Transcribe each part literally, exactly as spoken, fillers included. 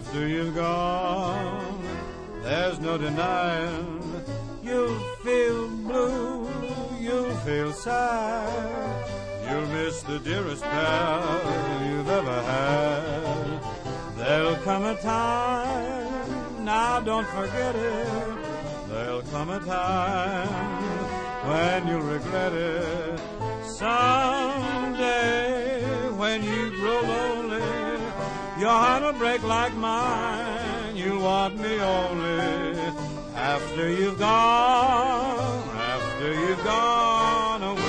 After you've gone, there's no denying you'll feel blue, you'll feel sad. You'll miss the dearest pal you've ever had. There'll come a time, now don't forget it. There'll come a time when you'll regret it. Someday when you grow lonely, your heart will break like mine. You'll want me only after you've gone, after you've gone away.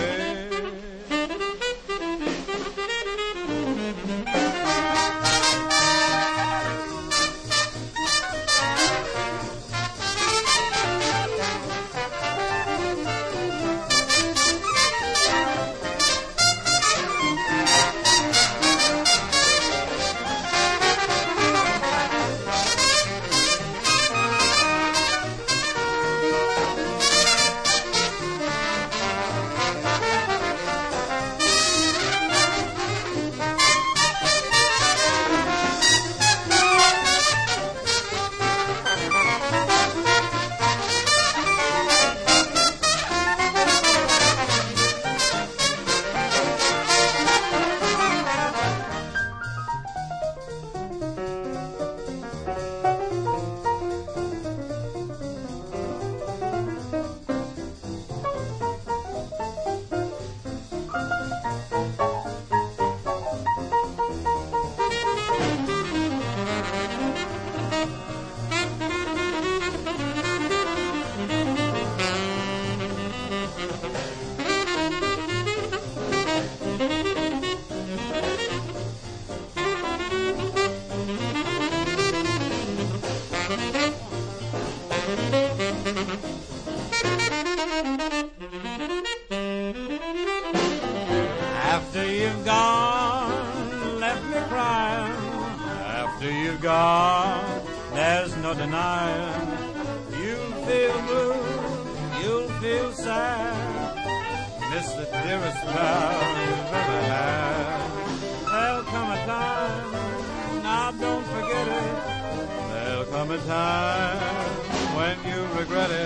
After you've gone, left me crying. After you've gone, there's no denying. You'll feel blue, you'll feel sad. Miss the dearest pal you've ever had. There'll come a time, now don't forget it. There'll come a time when you regret it.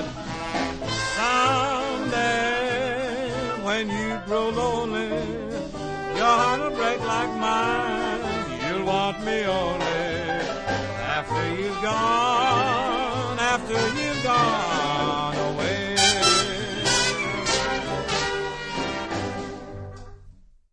Someday when you grow lonely, your heart will break like mine. You'll want me only after you've gone, after you've gone.